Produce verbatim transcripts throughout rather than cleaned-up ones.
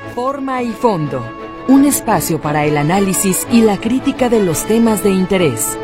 Forma y fondo. Un espacio para el análisis y la crítica de los temas de interés.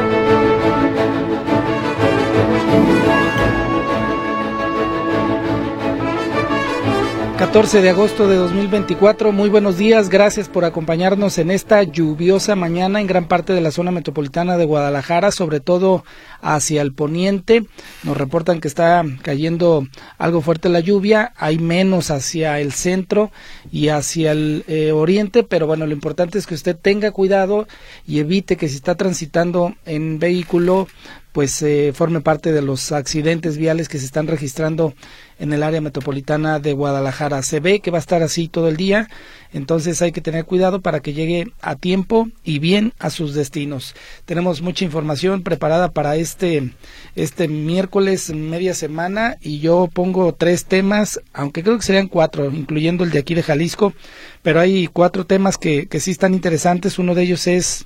catorce de agosto de dos mil veinticuatro, muy buenos días, gracias por acompañarnos en esta lluviosa mañana en gran parte de la zona metropolitana de Guadalajara, sobre todo hacia el poniente. Nos reportan que está cayendo algo fuerte la lluvia, hay menos hacia el centro y hacia el eh, oriente, pero bueno, lo importante es que usted tenga cuidado y evite que si está transitando en vehículo, pues eh, forme parte de los accidentes viales que se están registrando en el área metropolitana de Guadalajara. Se ve que va a estar así todo el día, entonces hay que tener cuidado para que llegue a tiempo y bien a sus destinos. Tenemos mucha información preparada para este, este miércoles, media semana, y yo pongo tres temas, aunque creo que serían cuatro, incluyendo el de aquí de Jalisco, pero hay cuatro temas que, que sí están interesantes. Uno de ellos es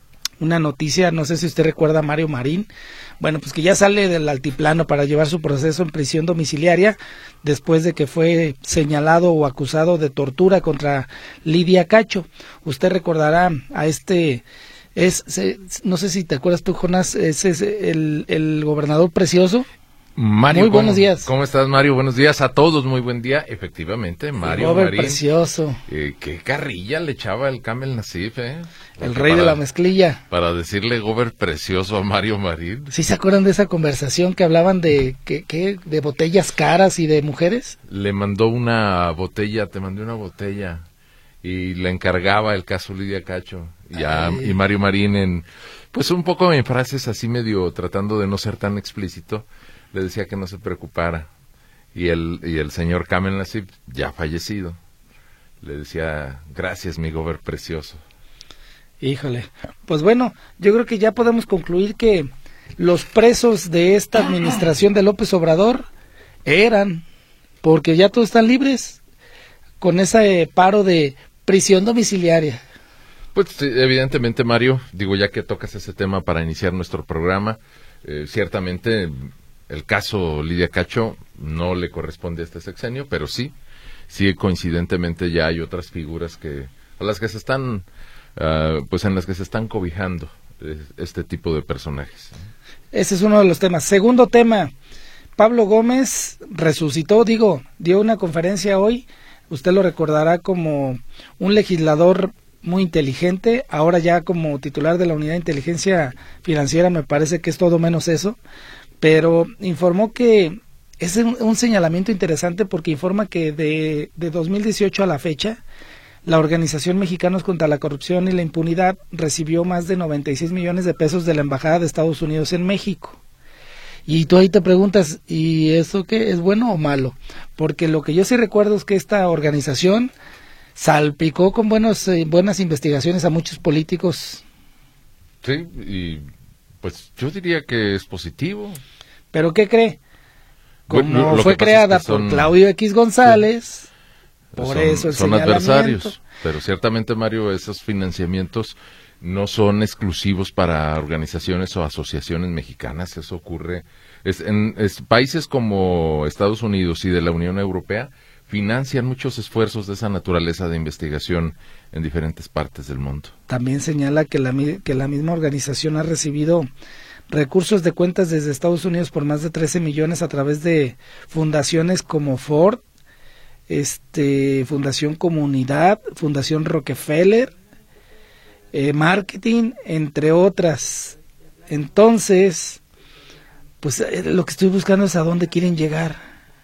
una noticia, no sé si usted recuerda a Mario Marín, bueno, pues que ya sale del altiplano para llevar su proceso en prisión domiciliaria después de que fue señalado o acusado de tortura contra Lidia Cacho. Usted recordará a este, es, no sé si te acuerdas tú, Jonás, ese es el, el gobernador Precioso. Mario, muy buenos ¿cómo, días. ¿Cómo estás, Mario? Buenos días a todos, muy buen día. Efectivamente, Mario Marín. Precioso. Eh, qué carrilla le echaba el Camel Nasif, ¿eh? El rey para, de la mezclilla. Para decirle Gober Precioso a Mario Marín. ¿Sí se acuerdan de esa conversación que hablaban de que, que de botellas caras y de mujeres? Le mandó una botella, te mandé una botella y le encargaba el caso Lidia Cacho. Y, a, y Mario Marín, en pues un poco en frases así medio tratando de no ser tan explícito, le decía que no se preocupara, y el y el señor Kamel Nasif, ya fallecido, le decía, gracias mi Gober Precioso. Híjole, pues bueno, yo creo que ya podemos concluir que los presos de esta administración de López Obrador eran, porque ya todos están libres, con ese paro de prisión domiciliaria. Pues evidentemente, Mario, digo, ya que tocas ese tema para iniciar nuestro programa, eh, ciertamente el caso Lidia Cacho no le corresponde a este sexenio, pero sí, sí coincidentemente ya hay otras figuras que a las que se están, uh, pues en las que se están cobijando eh, este tipo de personajes. Ese es uno de los temas. Segundo tema, Pablo Gómez resucitó, digo, dio una conferencia hoy, usted lo recordará como un legislador muy inteligente, ahora ya como titular de la Unidad de Inteligencia Financiera, me parece que es todo menos eso, pero informó que es un, un señalamiento interesante porque informa que de, de dos mil dieciocho a la fecha, la Organización Mexicanos contra la Corrupción y la Impunidad recibió más de noventa y seis millones de pesos de la Embajada de Estados Unidos en México. Y tú ahí te preguntas, ¿y eso qué? ¿Es bueno o malo? Porque lo que yo sí recuerdo es que esta organización salpicó con buenos, eh, buenas investigaciones a muchos políticos. Sí, y pues yo diría que es positivo. ¿Pero qué cree? Como bueno, fue creada es que son, por Claudio X González, sí, por son, eso el son adversarios. Pero ciertamente, Mario, esos financiamientos no son exclusivos para organizaciones o asociaciones mexicanas. Eso ocurre es, en es, países como Estados Unidos y de la Unión Europea financian muchos esfuerzos de esa naturaleza de investigación en diferentes partes del mundo. También señala que la, que la misma organización ha recibido recursos de cuentas desde Estados Unidos por más de trece millones a través de fundaciones como Ford, este, Fundación Comunidad, Fundación Rockefeller, eh, Marketing, entre otras. Entonces, pues eh, lo que estoy buscando es a dónde quieren llegar.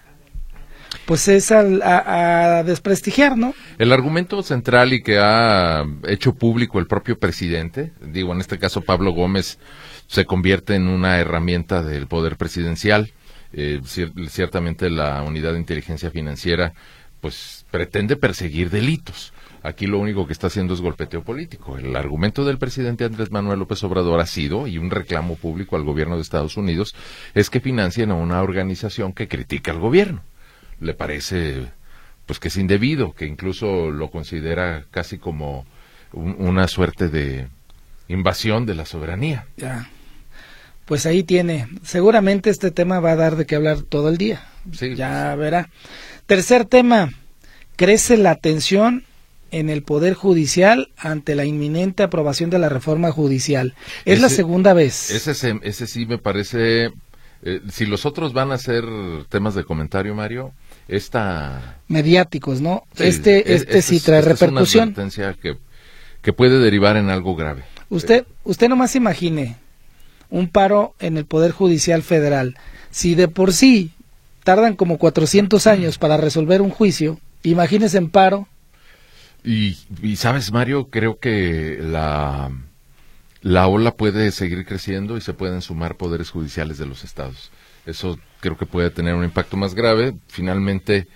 Pues es a, a, a desprestigiar, ¿no? El argumento central y que ha hecho público el propio presidente, digo, en este caso Pablo Gómez, se convierte en una herramienta del poder presidencial. Eh, cier- ciertamente la Unidad de Inteligencia Financiera pues pretende perseguir delitos. Aquí lo único que está haciendo es golpeteo político. El argumento del presidente Andrés Manuel López Obrador ha sido, y un reclamo público al gobierno de Estados Unidos, es que financien a una organización que critica al gobierno. Le parece pues que es indebido, que incluso lo considera casi como un, una suerte de invasión de la soberanía. Ya. Pues ahí tiene. Seguramente este tema va a dar de qué hablar todo el día. Sí, ya verá. Tercer tema, crece la tensión en el Poder Judicial ante la inminente aprobación de la reforma judicial. Es ese, la segunda vez. Ese, ese sí me parece, eh, si los otros van a ser temas de comentario, Mario, esta... mediáticos, ¿no? Sí, este es, este sí trae repercusión. Es una advertencia que, que puede derivar en algo grave. Usted, eh. usted nomás imagine un paro en el Poder Judicial Federal. Si de por sí tardan como cuatrocientos años para resolver un juicio, imagínese en paro. Y, y sabes, Mario, creo que la, la ola puede seguir creciendo y se pueden sumar poderes judiciales de los estados. Eso creo que puede tener un impacto más grave. Finalmente,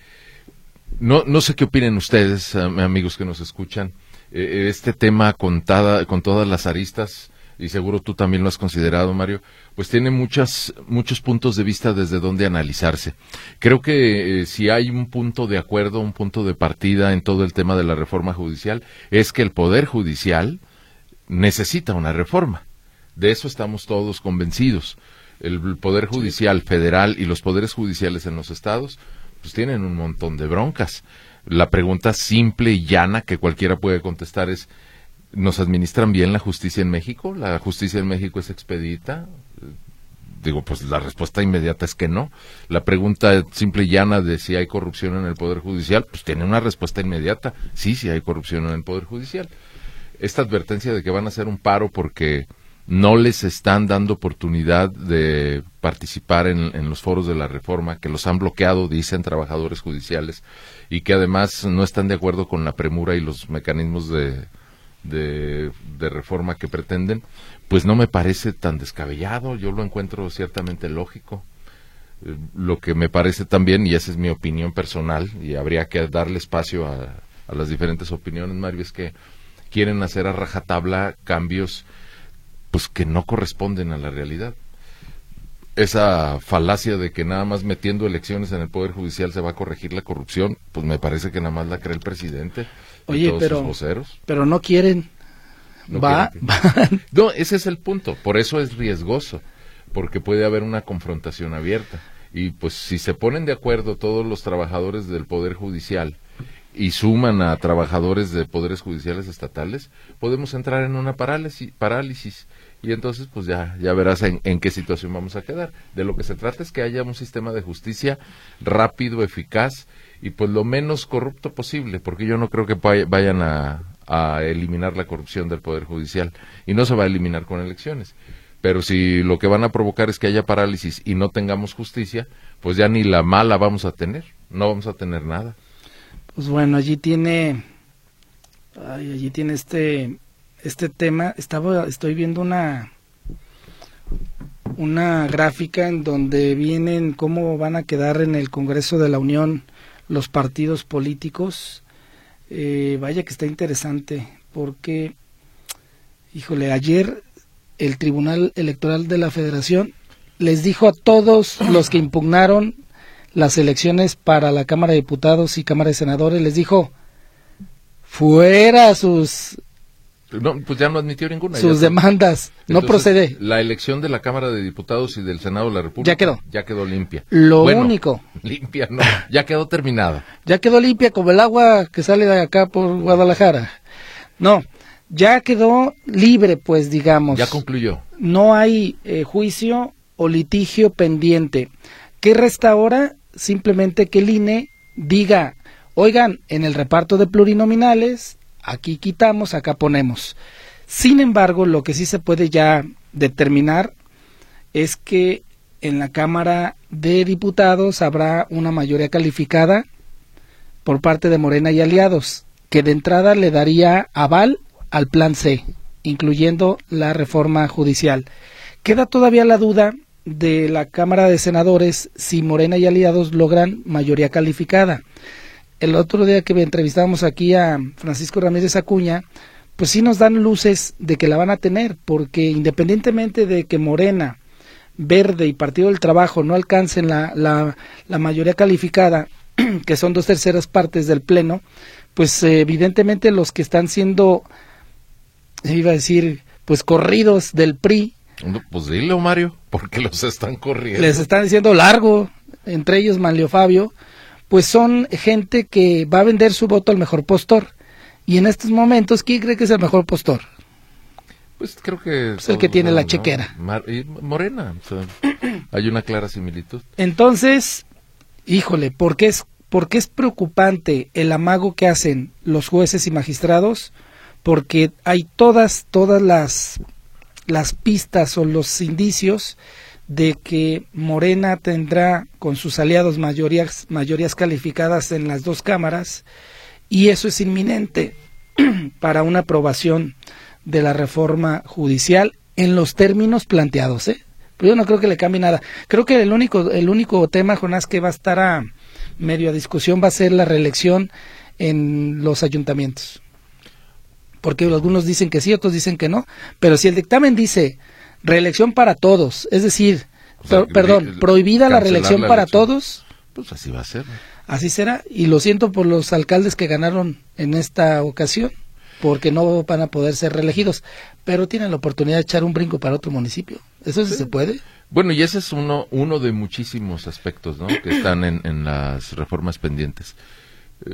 no, no sé qué opinen ustedes, amigos que nos escuchan, eh, este tema con, tada, con todas las aristas, y seguro tú también lo has considerado, Mario, pues tiene muchas, muchos puntos de vista desde donde analizarse. Creo que eh, si hay un punto de acuerdo, un punto de partida en todo el tema de la reforma judicial, es que el Poder Judicial necesita una reforma. De eso estamos todos convencidos. El Poder Judicial federal y los poderes judiciales en los estados, pues tienen un montón de broncas. La pregunta simple y llana que cualquiera puede contestar es, ¿nos administran bien la justicia en México? ¿La justicia en México es expedita? Digo, pues la respuesta inmediata es que no. La pregunta simple y llana de si hay corrupción en el Poder Judicial, pues tiene una respuesta inmediata. Sí, sí hay corrupción en el Poder Judicial. Esta advertencia de que van a hacer un paro porque no les están dando oportunidad de participar en, en los foros de la reforma, que los han bloqueado, dicen trabajadores judiciales, y que además no están de acuerdo con la premura y los mecanismos de... De, de reforma que pretenden, pues no me parece tan descabellado. Yo lo encuentro ciertamente lógico. Eh, lo que me parece también, y esa es mi opinión personal, y habría que darle espacio a, a las diferentes opiniones, Mario, es que quieren hacer a rajatabla cambios pues que no corresponden a la realidad. Esa falacia de que nada más metiendo elecciones en el Poder Judicial se va a corregir la corrupción, pues me parece que nada más la cree el presidente. Oye, pero, pero no quieren. No Va, quieren que... No, ese es el punto. Por eso es riesgoso, porque puede haber una confrontación abierta. Y pues si se ponen de acuerdo todos los trabajadores del Poder Judicial y suman a trabajadores de poderes judiciales estatales, podemos entrar en una parálisis, parálisis y entonces pues ya, ya verás en, en qué situación vamos a quedar. De lo que se trata es que haya un sistema de justicia rápido, eficaz y pues lo menos corrupto posible, porque yo no creo que vayan a, a eliminar la corrupción del Poder Judicial, y no se va a eliminar con elecciones. Pero si lo que van a provocar es que haya parálisis y no tengamos justicia, pues ya ni la mala vamos a tener, no vamos a tener nada. Pues bueno, allí tiene, ay, allí tiene este, este tema. Estaba, estoy viendo una, una gráfica en donde vienen cómo van a quedar en el Congreso de la Unión los partidos políticos. Eh, vaya que está interesante, porque, híjole, ayer el Tribunal Electoral de la Federación les dijo a todos los que impugnaron las elecciones para la Cámara de Diputados y Cámara de Senadores, les dijo, fuera sus... No, pues ya no admitió ninguna. Sus demandas, entonces, no procede. La elección de la Cámara de Diputados y del Senado de la República ya quedó, ya quedó limpia. Lo bueno, único. Limpia no, ya quedó terminada. Ya quedó limpia como el agua que sale de acá por Guadalajara. No, ya quedó libre, pues digamos. Ya concluyó. No hay eh, juicio o litigio pendiente. ¿Qué resta ahora? Simplemente que el I N E diga, oigan, en el reparto de plurinominales, aquí quitamos, acá ponemos. Sin embargo, lo que sí se puede ya determinar es que en la Cámara de Diputados habrá una mayoría calificada por parte de Morena y aliados, que de entrada le daría aval al plan C, incluyendo la reforma judicial. Queda todavía la duda de la Cámara de Senadores si Morena y aliados logran mayoría calificada. El otro día que entrevistábamos aquí a Francisco Ramírez Acuña, pues sí nos dan luces de que la van a tener, porque independientemente de que Morena, Verde y Partido del Trabajo no alcancen la, la, la mayoría calificada, que son dos terceras partes del Pleno, pues eh, evidentemente los que están siendo, iba a decir, pues corridos del P R I. No, pues dile, Mario, porque los están corriendo. Les están diciendo largo, entre ellos Manlio Fabio, pues son gente que va a vender su voto al mejor postor. Y en estos momentos, ¿quién cree que es el mejor postor? Pues creo que... Es el que tiene la chequera. Mar y Morena. O sea, hay una clara similitud. Entonces, híjole, ¿por qué es, por qué es preocupante el amago que hacen los jueces y magistrados? Porque hay todas, todas las, las pistas o los indicios de que Morena tendrá con sus aliados mayorías, mayorías calificadas en las dos cámaras, y eso es inminente para una aprobación de la reforma judicial en los términos planteados, ¿eh? Pero yo no creo que le cambie nada. Creo que el único, el único tema, Jonás, que va a estar a medio a discusión va a ser la reelección en los ayuntamientos. Porque algunos dicen que sí, otros dicen que no, pero si el dictamen dice reelección para todos, es decir, o sea, per, perdón, prohibida la reelección la para todos, pues así va a ser, ¿no? Así será, y lo siento por los alcaldes que ganaron en esta ocasión, porque no van a poder ser reelegidos, pero tienen la oportunidad de echar un brinco para otro municipio. ¿Eso sí se puede? Bueno, y ese es uno uno de muchísimos aspectos, ¿no?, que están en, en las reformas pendientes. Eh,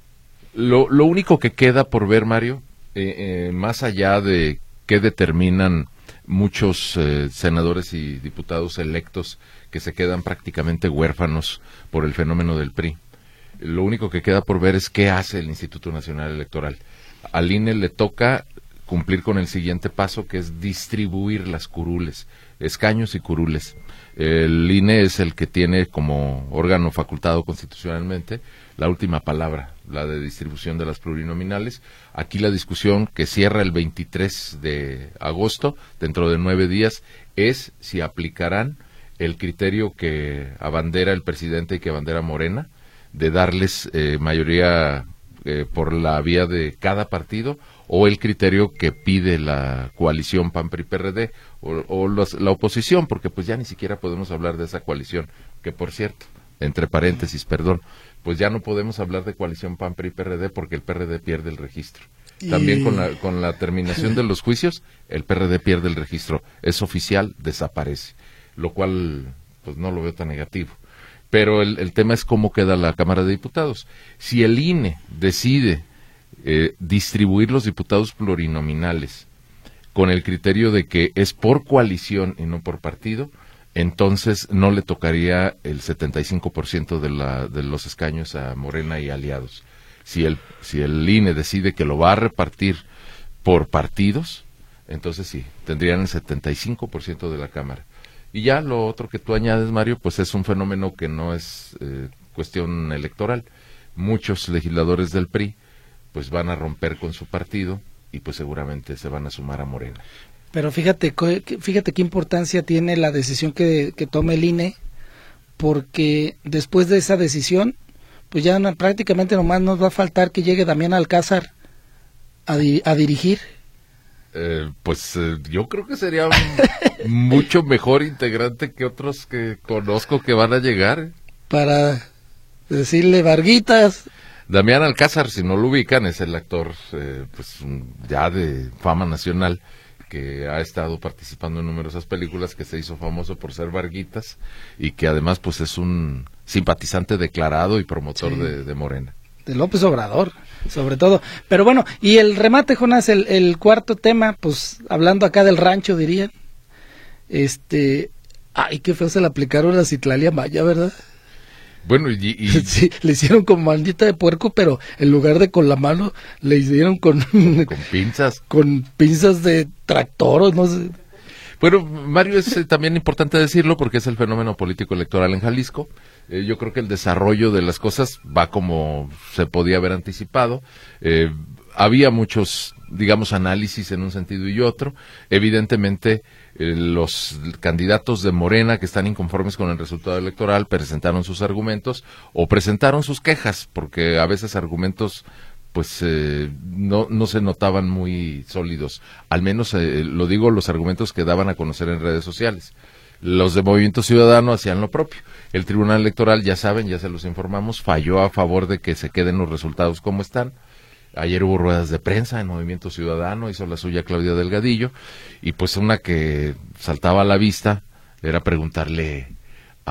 lo, lo único que queda por ver, Mario, eh, eh, más allá de qué determinan muchos eh, senadores y diputados electos que se quedan prácticamente huérfanos por el fenómeno del P R I, lo único que queda por ver es qué hace el Instituto Nacional Electoral. Al I N E le toca cumplir con el siguiente paso, que es distribuir las curules, escaños y curules. El I N E es el que tiene como órgano facultado constitucionalmente la última palabra, la de distribución de las plurinominales. Aquí la discusión, que cierra el veintitrés de agosto, dentro de nueve días, es si aplicarán el criterio que abandera el presidente y que abandera Morena, de darles eh, mayoría eh, por la vía de cada partido, o el criterio que pide la coalición P A N P R I P R D o, o los, la oposición, porque pues ya ni siquiera podemos hablar de esa coalición, que por cierto, entre paréntesis, perdón, pues ya no podemos hablar de coalición P A N P R I P R D porque el P R D pierde el registro. Y... También con la, con la terminación de los juicios, el P R D pierde el registro, es oficial, desaparece, lo cual pues no lo veo tan negativo. Pero el, el tema es cómo queda la Cámara de Diputados. Si el I N E decide eh, distribuir los diputados plurinominales con el criterio de que es por coalición y no por partido, entonces no le tocaría el setenta y cinco por ciento de, la, de los escaños a Morena y aliados. Si el, si el I N E decide que lo va a repartir por partidos, entonces sí, tendrían el setenta y cinco por ciento de la Cámara. Y ya lo otro que tú añades, Mario, pues es un fenómeno que no es eh, cuestión electoral. Muchos legisladores del P R I pues van a romper con su partido y pues seguramente se van a sumar a Morena. Pero fíjate, fíjate qué importancia tiene la decisión que, que tome el I N E, porque después de esa decisión, pues ya no, prácticamente nomás nos va a faltar que llegue Damián Alcázar a, di, a dirigir. Eh, pues eh, yo creo que sería un mucho mejor integrante que otros que conozco que van a llegar. Para decirle Varguitas. Damián Alcázar, si no lo ubican, es el actor eh, pues ya de fama nacional, que ha estado participando en numerosas películas, que se hizo famoso por ser Varguitas y que además pues es un simpatizante declarado y promotor sí. de, de Morena. De López Obrador, sobre todo. Pero bueno, y el remate, Jonás, el, el cuarto tema, pues hablando acá del rancho, dirían, este, ay, qué feo se le aplicaron a Citlalia Maya, ¿verdad? Bueno, y, y... Sí, le hicieron con manita de puerco, pero en lugar de con la mano, le hicieron con... Con pinzas. Con pinzas de tractor, o no sé. Bueno, Mario, es eh, también importante decirlo porque es el fenómeno político electoral en Jalisco. Eh, yo creo que el desarrollo de las cosas va como se podía haber anticipado. Eh, había muchos, digamos, análisis en un sentido y otro. Evidentemente, eh, los candidatos de Morena que están inconformes con el resultado electoral presentaron sus argumentos o presentaron sus quejas, porque a veces argumentos pues eh, no, no se notaban muy sólidos. Al menos, eh, lo digo, los argumentos que daban a conocer en redes sociales. Los de Movimiento Ciudadano hacían lo propio. El Tribunal Electoral, ya saben, ya se los informamos, falló a favor de que se queden los resultados como están. Ayer hubo ruedas de prensa en Movimiento Ciudadano, hizo la suya Claudia Delgadillo, y pues una que saltaba a la vista era preguntarle a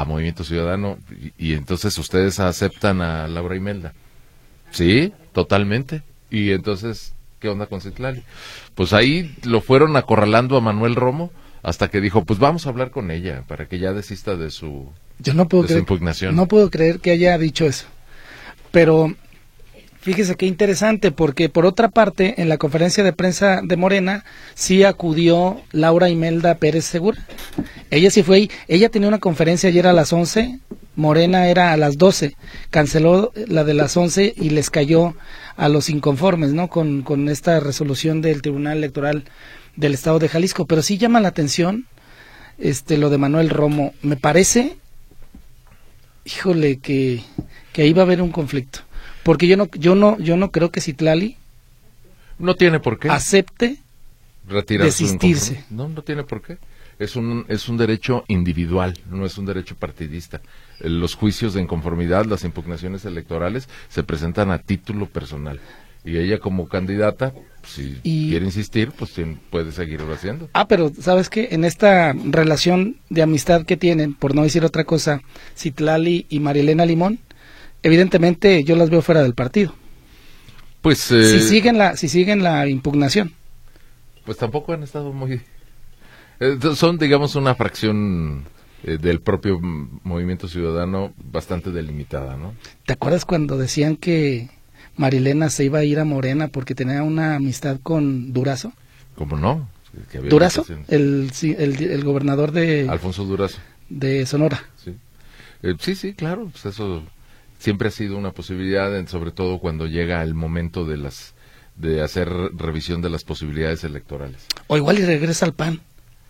a Movimiento Ciudadano, y, y entonces ustedes aceptan a Laura Imelda. Sí, totalmente. Y entonces, ¿qué onda con Citlali? Pues ahí lo fueron acorralando a Manuel Romo hasta que dijo, pues vamos a hablar con ella para que ya desista de su, Yo no puedo de su creer, impugnación. No puedo creer que haya dicho eso. Pero fíjese qué interesante, porque por otra parte, en la conferencia de prensa de Morena, sí acudió Laura Imelda Pérez Segura. Ella sí fue ahí. Ella tenía una conferencia ayer a las once, Morena era a las doce. Canceló la de las once y les cayó a los inconformes, ¿no? Con, con esta resolución del Tribunal Electoral del Estado de Jalisco. Pero sí llama la atención este lo de Manuel Romo. Me parece, híjole, que, que ahí va a haber un conflicto. Porque yo no, yo no, yo no creo que Citlali no tiene por qué acepte retirar desistirse. No, no tiene por qué. Es un, es un derecho individual, no es un derecho partidista. Los juicios de inconformidad, las impugnaciones electorales se presentan a título personal. Y ella como candidata, si y... quiere insistir, pues puede seguirlo haciendo. Ah, pero ¿sabes qué? En esta relación de amistad que tienen, por no decir otra cosa, Citlali y Marielena Limón, evidentemente yo las veo fuera del partido. Pues eh, si siguen la si siguen la impugnación. Pues tampoco han estado muy eh, son digamos una fracción eh, del propio Movimiento Ciudadano bastante delimitada, ¿no? ¿Te acuerdas cuando decían que Marilena se iba a ir a Morena porque tenía una amistad con Durazo? ¿Cómo no? Que había Durazo, el, el el gobernador de Alfonso Durazo de Sonora. Sí, eh, sí, sí, claro, pues eso siempre ha sido una posibilidad, en, sobre todo cuando llega el momento de las de hacer revisión de las posibilidades electorales. O igual y regresa al P A N.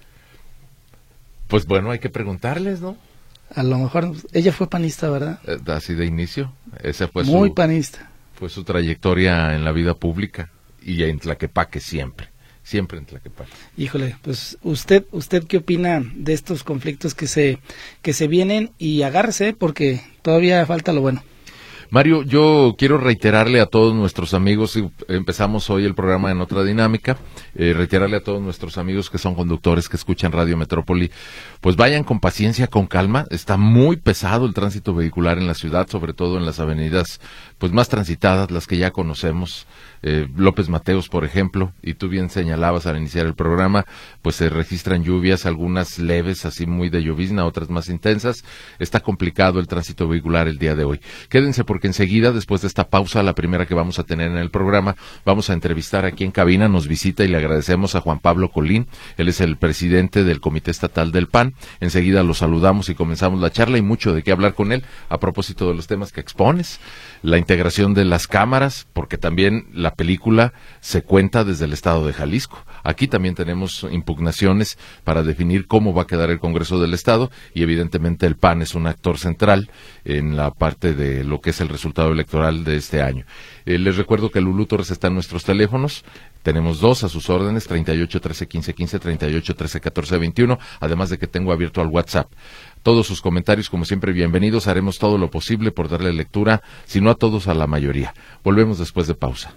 Pues bueno, hay que preguntarles, ¿no? A lo mejor ella fue panista, ¿verdad? Eh, así de inicio, esa fue muy su, panista. Fue su trayectoria en la vida pública y en Tlaquepaque siempre, siempre en Tlaquepaque. Híjole, pues usted, usted qué opina de estos conflictos que se que se vienen, y agárrese porque todavía falta lo bueno. Mario, yo quiero reiterarle a todos nuestros amigos, y empezamos hoy el programa en otra dinámica, eh, reiterarle a todos nuestros amigos que son conductores, que escuchan Radio Metrópoli, pues vayan con paciencia, con calma. Está muy pesado el tránsito vehicular en la ciudad, sobre todo en las avenidas pues más transitadas, las que ya conocemos, eh, López Mateos, por ejemplo, y tú bien señalabas al iniciar el programa, pues se registran lluvias, algunas leves, así muy de llovizna, otras más intensas. Está complicado el tránsito vehicular el día de hoy. Quédense porque enseguida, después de esta pausa, la primera que vamos a tener en el programa, vamos a entrevistar aquí en cabina, nos visita y le agradecemos a Juan Pablo Colín, él es el presidente del Comité Estatal del P A N. Enseguida lo saludamos y comenzamos la charla, y mucho de qué hablar con él a propósito de los temas que expones, la integración de las cámaras, porque también la película se cuenta desde el estado de Jalisco. Aquí también tenemos impugnaciones para definir cómo va a quedar el Congreso del Estado, y evidentemente el P A N es un actor central en la parte de lo que es el resultado electoral de este año. Eh, les recuerdo que Lulú Torres está en nuestros teléfonos. Tenemos dos a sus órdenes, treinta y ocho, trece, quince, quince, treinta y ocho, trece, catorce, veintiuno, además de que tengo abierto al WhatsApp. Todos sus comentarios, como siempre, bienvenidos. Haremos todo lo posible por darle lectura, si no a todos, a la mayoría. Volvemos después de pausa.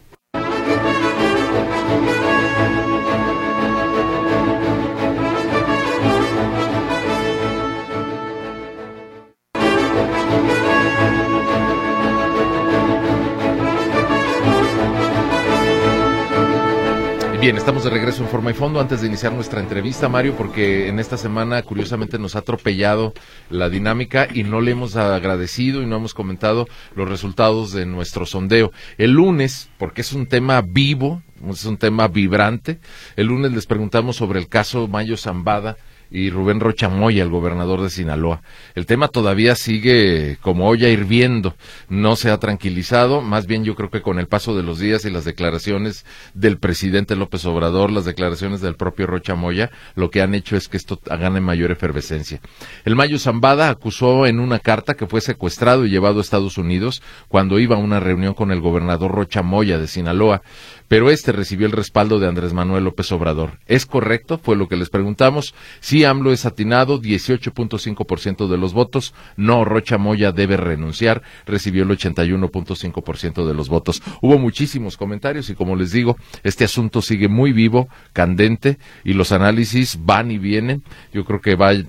Bien, estamos de regreso en Forma y Fondo. Antes de iniciar nuestra entrevista, Mario, porque en esta semana curiosamente nos ha atropellado la dinámica y no le hemos agradecido y no hemos comentado los resultados de nuestro sondeo. El lunes, porque es un tema vivo, es un tema vibrante, el lunes les preguntamos sobre el caso Mayo Zambada y Rubén Rocha Moya, el gobernador de Sinaloa. El tema todavía sigue como olla hirviendo, no se ha tranquilizado, más bien yo creo que con el paso de los días y las declaraciones del presidente López Obrador, las declaraciones del propio Rocha Moya, lo que han hecho es que esto gane mayor efervescencia. El Mayo Zambada acusó en una carta que fue secuestrado y llevado a Estados Unidos cuando iba a una reunión con el gobernador Rocha Moya de Sinaloa, pero este recibió el respaldo de Andrés Manuel López Obrador. ¿Es correcto? Fue lo que les preguntamos. Sí, AMLO es atinado, dieciocho punto cinco por ciento de los votos. No, Rocha Moya debe renunciar, recibió el ochenta y uno punto cinco por ciento de los votos. Hubo muchísimos comentarios y, como les digo, este asunto sigue muy vivo, candente, y los análisis van y vienen. Yo creo que va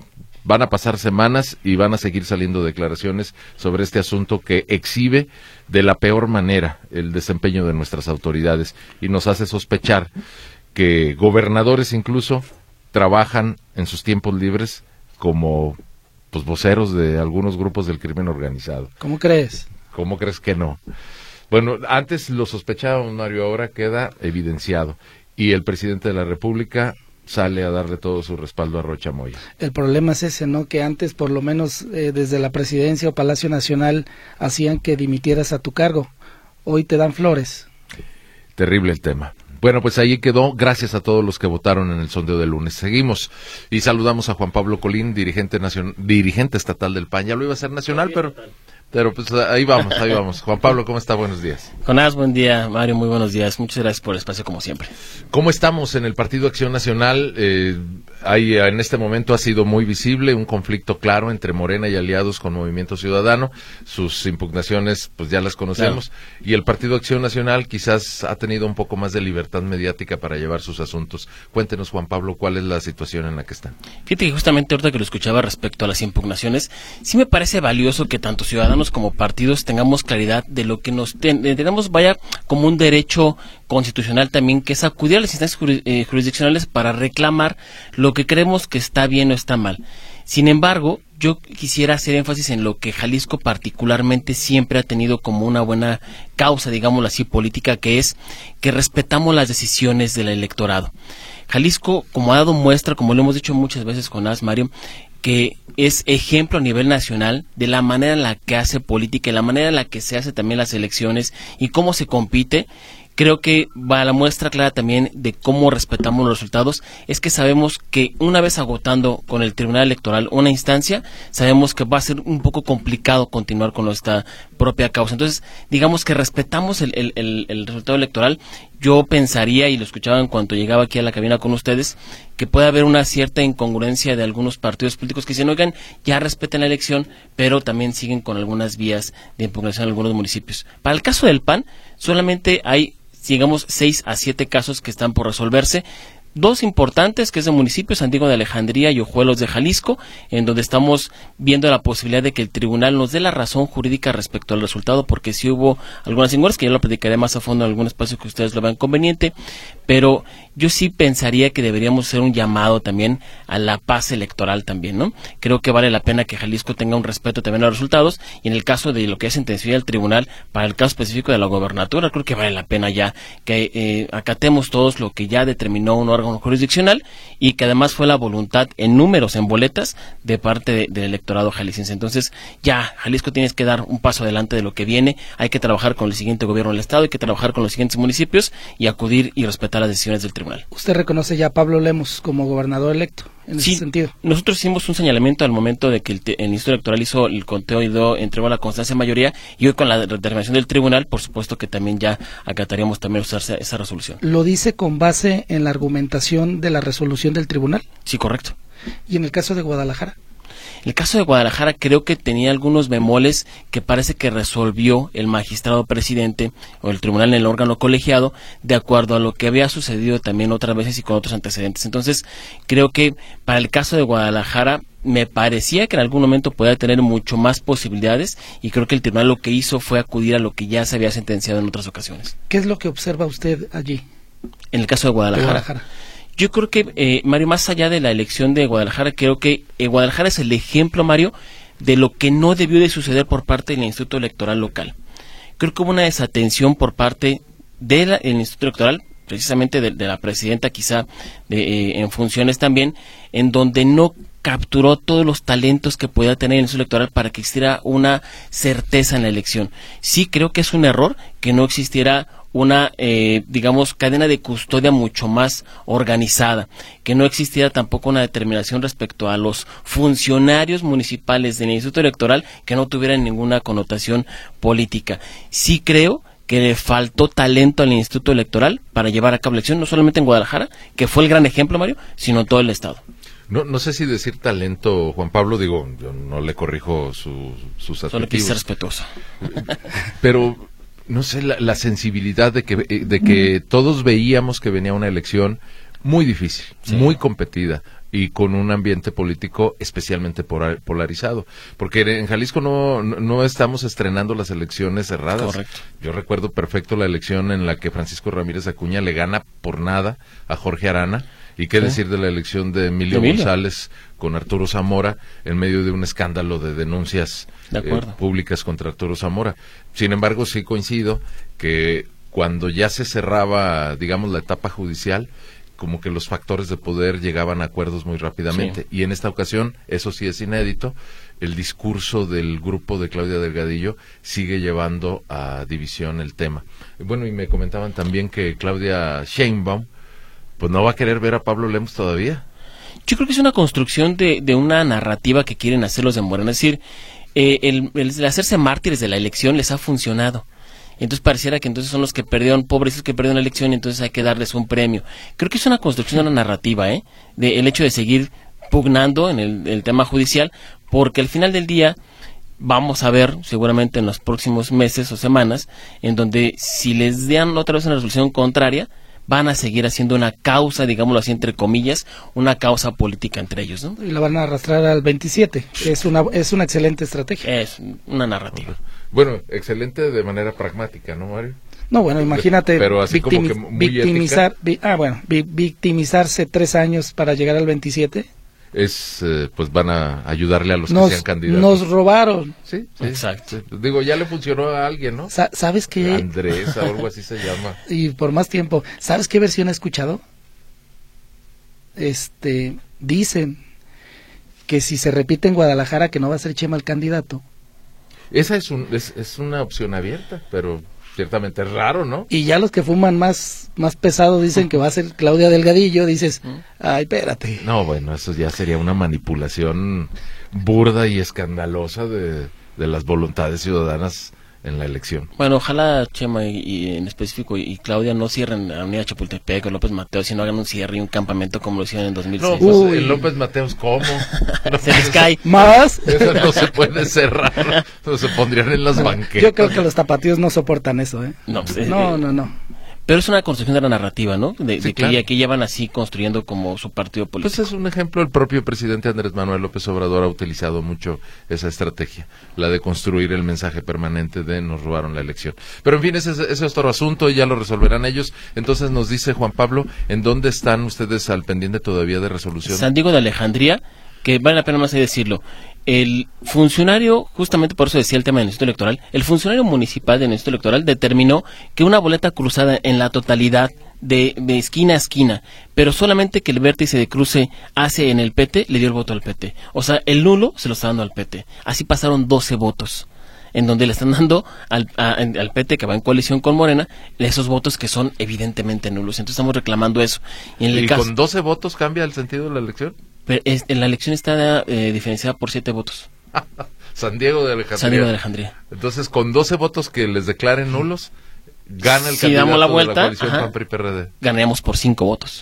van a pasar semanas y van a seguir saliendo declaraciones sobre este asunto que exhibe de la peor manera el desempeño de nuestras autoridades y nos hace sospechar que gobernadores incluso trabajan en sus tiempos libres como pues voceros de algunos grupos del crimen organizado. ¿Cómo crees? ¿Cómo crees que no? Bueno, antes lo sospechábamos, Mario, ahora queda evidenciado. Y el presidente de la República sale a darle todo su respaldo a Rocha Moya. El problema es ese, ¿no? Que antes, por lo menos eh, desde la presidencia o Palacio Nacional, hacían que dimitieras a tu cargo. Hoy te dan flores. Terrible el tema. Bueno, pues ahí quedó. Gracias a todos los que votaron en el sondeo del lunes. Seguimos y saludamos a Juan Pablo Colín, dirigente nacion... dirigente estatal del P A N. Ya lo iba a ser nacional, pero... Pero pues ahí vamos, ahí vamos. Juan Pablo, ¿cómo está? Buenos días. Jonás, buen día. Mario, muy buenos días. Muchas gracias por el espacio, como siempre. ¿Cómo estamos en el Partido Acción Nacional? Eh, hay, en este momento ha sido muy visible un conflicto claro entre Morena y aliados con Movimiento Ciudadano. Sus impugnaciones, pues ya las conocemos. Claro. Y el Partido Acción Nacional quizás ha tenido un poco más de libertad mediática para llevar sus asuntos. Cuéntenos, Juan Pablo, ¿cuál es la situación en la que están? Fíjate que justamente ahorita que lo escuchaba respecto a las impugnaciones, sí me parece valioso que tanto ciudadanos como partidos tengamos claridad de lo que nos ten, tenemos vaya como un derecho constitucional también, que es acudir a las instancias juris, eh, jurisdiccionales para reclamar lo que creemos que está bien o está mal. Sin embargo, yo quisiera hacer énfasis en lo que Jalisco particularmente siempre ha tenido como una buena causa, digámoslo así, política, que es que respetamos las decisiones del electorado. Jalisco, como ha dado muestra, como lo hemos dicho muchas veces con As, Mario, que es ejemplo a nivel nacional de la manera en la que hace política y la manera en la que se hace también las elecciones y cómo se compite. Creo que va a la muestra clara también de cómo respetamos los resultados, es que sabemos que una vez agotando con el Tribunal Electoral una instancia, sabemos que va a ser un poco complicado continuar con nuestra propia causa. Entonces, digamos que respetamos el, el, el, el resultado electoral. Yo pensaría, y lo escuchaba en cuanto llegaba aquí a la cabina con ustedes, que puede haber una cierta incongruencia de algunos partidos políticos que dicen, oigan, ya respeten la elección, pero también siguen con algunas vías de impugnación en algunos municipios. Para el caso del P A N, solamente hay digamos seis a siete casos que están por resolverse, dos importantes, que es el municipio San Diego de Alejandría y Ojuelos de Jalisco, en donde estamos viendo la posibilidad de que el tribunal nos dé la razón jurídica respecto al resultado, porque sí hubo algunas incongruencias, que yo lo platicaré más a fondo en algún espacio que ustedes lo vean conveniente, pero yo sí pensaría que deberíamos hacer un llamado también a la paz electoral también, ¿no? Creo que vale la pena que Jalisco tenga un respeto también a los resultados, y en el caso de lo que es sentencia del tribunal, para el caso específico de la gobernatura, creo que vale la pena ya que eh, acatemos todos lo que ya determinó un órgano jurisdiccional y que además fue la voluntad en números, en boletas, de parte de, del electorado jalisciense. Entonces, ya, Jalisco tienes que dar un paso adelante de lo que viene, hay que trabajar con el siguiente gobierno del Estado, hay que trabajar con los siguientes municipios y acudir y respetar las decisiones del tribunal. ¿Usted reconoce ya a Pablo Lemos como gobernador electo en sí, ese sentido? Nosotros hicimos un señalamiento al momento de que el, el Instituto Electoral hizo el conteo y dio, entregó la constancia de mayoría, y hoy con la determinación del tribunal, por supuesto que también ya acataríamos también usarse esa resolución. ¿Lo dice con base en la argumentación de la resolución del tribunal? Sí, correcto. ¿Y en el caso de Guadalajara? El caso de Guadalajara creo que tenía algunos bemoles que parece que resolvió el magistrado presidente o el tribunal en el órgano colegiado de acuerdo a lo que había sucedido también otras veces y con otros antecedentes. Entonces, creo que para el caso de Guadalajara me parecía que en algún momento podía tener mucho más posibilidades, y creo que el tribunal lo que hizo fue acudir a lo que ya se había sentenciado en otras ocasiones. ¿Qué es lo que observa usted allí? En el caso de Guadalajara. De Guadalajara. Yo creo que, eh, Mario, más allá de la elección de Guadalajara, creo que eh, Guadalajara es el ejemplo, Mario, de lo que no debió de suceder por parte del Instituto Electoral local. Creo que hubo una desatención por parte del Instituto Electoral, precisamente de, de la presidenta, quizá de, eh, en funciones también, en donde no capturó todos los talentos que podía tener el Instituto Electoral para que existiera una certeza en la elección. Sí creo que es un error que no existiera una, eh, digamos, cadena de custodia mucho más organizada, que no existiera tampoco una determinación respecto a los funcionarios municipales del Instituto Electoral que no tuvieran ninguna connotación política. Sí creo que le faltó talento al Instituto Electoral para llevar a cabo la elección, no solamente en Guadalajara, que fue el gran ejemplo, Mario, sino en todo el Estado. No, no sé si decir talento, Juan Pablo, digo, yo no le corrijo su, sus adjetivos. Solo quise ser respetuoso. Pero, no sé, la, la sensibilidad de que, de que todos veíamos que venía una elección muy difícil, sí, muy competida, y con un ambiente político especialmente polarizado, porque en Jalisco no, no estamos estrenando las elecciones cerradas. Correcto. Yo recuerdo perfecto la elección en la que Francisco Ramírez Acuña le gana por nada a Jorge Arana, y qué sí. decir de la elección de Emilio, Emilio González con Arturo Zamora en medio de un escándalo de denuncias de eh, públicas contra Arturo Zamora. Sin embargo, sí coincido que cuando ya se cerraba, digamos, la etapa judicial, como que los factores de poder llegaban a acuerdos muy rápidamente. Sí. Y en esta ocasión, eso sí es inédito, el discurso del grupo de Claudia Delgadillo sigue llevando a división el tema. Bueno, y me comentaban también que Claudia Sheinbaum, pues no va a querer ver a Pablo Lemos todavía. Yo creo que es una construcción de, de una narrativa que quieren hacer los de Morena. Es decir, eh, el, el hacerse mártires de la elección les ha funcionado. Entonces pareciera que entonces son los que perdieron, pobrecitos que perdieron la elección, y entonces hay que darles un premio. Creo que es una construcción de una narrativa, ¿eh? De el hecho de seguir pugnando en el, el tema judicial, porque al final del día vamos a ver seguramente en los próximos meses o semanas en donde si les dan otra vez una resolución contraria, van a seguir haciendo una causa, digámoslo así, entre comillas, una causa política entre ellos, ¿no? Y la van a arrastrar al veintisiete, que es una es una excelente estrategia. Es una narrativa. Bueno, excelente de manera pragmática, ¿no, Mario? No, bueno, imagínate Pero así como que muy victimizar, vi, ah, bueno, vi, victimizarse tres años para llegar al veintisiete. Es, eh, pues van a ayudarle a los nos, que sean candidatos. Nos robaron. Sí, sí, exacto. Sí. Digo, ya le funcionó a alguien, ¿no? Sa ¿Sabes qué? Andrés, o algo así se llama. Y por más tiempo. ¿Sabes qué versión he escuchado? Este, dicen que si se repite en Guadalajara que no va a ser Chema el candidato. Esa es, un, es, es una opción abierta, pero ciertamente es raro, ¿no? Y ya los que fuman más más pesado dicen que va a ser Claudia Delgadillo, dices, ay, espérate. No, bueno, eso ya sería una manipulación burda y escandalosa de, de las voluntades ciudadanas en la elección. Bueno, ojalá Chema y, y en específico y Claudia no cierren la Avenida Chapultepec o López Mateos, sino hagan un cierre y un campamento como lo hicieron en dos mil seis. No, pues en López Mateos, ¿cómo? No se les cae. ¿Más? Eso no se puede cerrar, no se pondrían en las banquetas. Yo creo que los tapatíos no soportan eso, ¿eh? No, pues, no, eh, no, no. Pero es una construcción de la narrativa, ¿no? De, sí, de claro. que aquí llevan así construyendo como su partido político. Pues es un ejemplo, el propio presidente Andrés Manuel López Obrador ha utilizado mucho esa estrategia, la de construir el mensaje permanente de nos robaron la elección. Pero en fin, ese, ese es otro asunto y ya lo resolverán ellos. Entonces nos dice Juan Pablo, ¿en dónde están ustedes al pendiente todavía de resolución? San Diego de Alejandría, que vale la pena más ahí decirlo. El funcionario, justamente por eso decía el tema del Instituto Electoral, el funcionario municipal del Instituto Electoral determinó que una boleta cruzada en la totalidad de, de esquina a esquina, pero solamente que el vértice de cruce hace en el P T, le dio el voto al P T. O sea, el nulo se lo está dando al P T. Así pasaron doce votos, en donde le están dando al, a, al P T, que va en coalición con Morena, esos votos que son evidentemente nulos. Entonces estamos reclamando eso. Y, en el ¿Y caso, con doce votos cambia el sentido de la elección? Pero es, la elección está eh, diferenciada por siete votos. San Diego de Alejandría. San Diego de Alejandría. Entonces, con doce votos que les declaren nulos, gana el si candidato damos la vuelta, de la coalición ajá, P A N P R I P R D. Ganaríamos por cinco votos.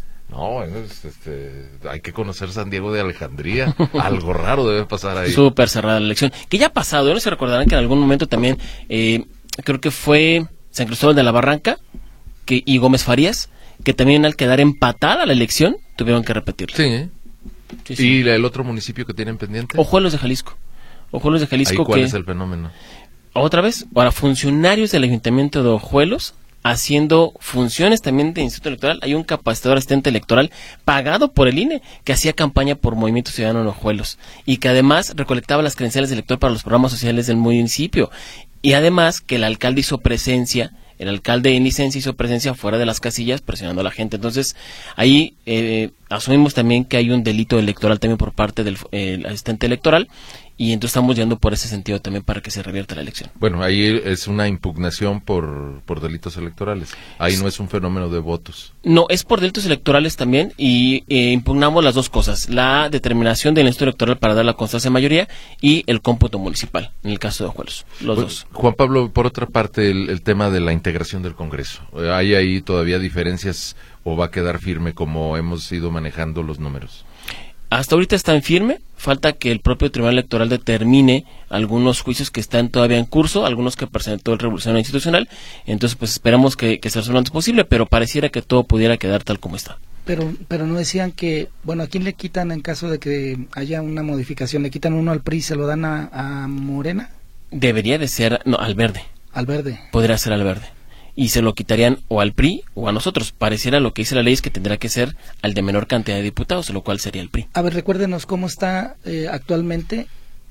No, es, este, hay que conocer San Diego de Alejandría. Algo raro debe pasar ahí. Súper cerrada la elección. Que ya ha pasado, no se recordarán que en algún momento también, eh, creo que fue San Cristóbal de la Barranca que, y Gómez Farías, que también al quedar empatada la elección, tuvieron que repetirla. Sí, ¿eh? Sí, sí. ¿Y el otro municipio que tienen pendiente? Ojuelos de Jalisco. Ojuelos de Jalisco. ¿Ahí cuál que, es el fenómeno? Otra vez, para funcionarios del Ayuntamiento de Ojuelos, haciendo funciones también de Instituto Electoral. Hay un capacitador asistente electoral pagado por el I N E que hacía campaña por Movimiento Ciudadano en Ojuelos y que además recolectaba las credenciales del elector para los programas sociales del municipio. Y además que el alcalde hizo presencia, el alcalde en licencia hizo presencia fuera de las casillas presionando a la gente. Entonces, ahí eh, asumimos también que hay un delito electoral también por parte del eh, asistente electoral y entonces estamos yendo por ese sentido también para que se revierta la elección. Bueno, ahí es una impugnación por, por delitos electorales. Ahí no es un fenómeno de votos. No, es por delitos electorales también y eh, impugnamos las dos cosas. La determinación del Instituto Electoral para dar la constancia de mayoría y el cómputo municipal, en el caso de Ojuelos. Los bueno, dos. Juan Pablo, por otra parte, el, el tema de la integración del Congreso. ¿Hay ahí todavía diferencias o va a quedar firme como hemos ido manejando los números? Hasta ahorita está en firme, falta que el propio Tribunal Electoral determine algunos juicios que están todavía en curso, algunos que presentó el Revolucionario Institucional, entonces pues esperamos que, que sea lo antes posible, pero pareciera que todo pudiera quedar tal como está. Pero, pero no decían que, bueno, ¿a quién le quitan en caso de que haya una modificación? ¿Le quitan uno al P R I y se lo dan a, a Morena? Debería de ser, no, al Verde. Al Verde. Podría ser al Verde. Y se lo quitarían o al P R I o a nosotros. Pareciera lo que dice la ley es que tendrá que ser al de menor cantidad de diputados, lo cual sería el P R I. A ver, recuérdenos cómo está eh, actualmente.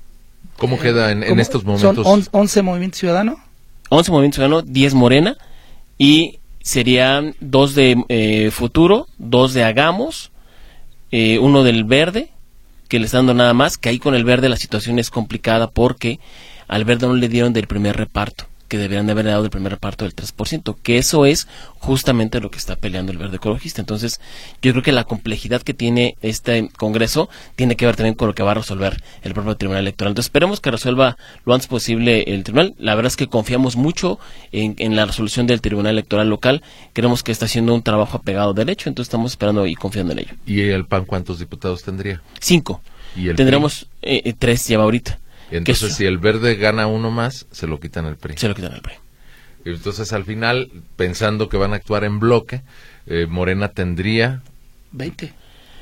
¿Cómo eh, queda en, en estos momentos? ¿Son once Movimiento Ciudadano? once Movimiento Ciudadano, diez Morena y serían dos de eh, Futuro, dos de Hagamos, eh, uno del Verde, que le están dando nada más, que ahí con el Verde la situación es complicada porque al Verde no le dieron del primer reparto, que deberían de haber dado del primer reparto del tres por ciento, que eso es justamente lo que está peleando el Verde Ecologista. Entonces, yo creo que la complejidad que tiene este Congreso tiene que ver también con lo que va a resolver el propio Tribunal Electoral. Entonces, esperemos que resuelva lo antes posible el Tribunal. La verdad es que confiamos mucho en, en la resolución del Tribunal Electoral local. Creemos que está haciendo un trabajo apegado derecho, entonces estamos esperando y confiando en ello. ¿Y el P A N cuántos diputados tendría? Cinco. ¿Y el Tendremos eh, tres lleva ahorita. Entonces, es, si el Verde gana uno más, se lo quitan al P R I. Se lo quitan al P R I. Entonces, al final, pensando que van a actuar en bloque, eh, Morena tendría... veinte.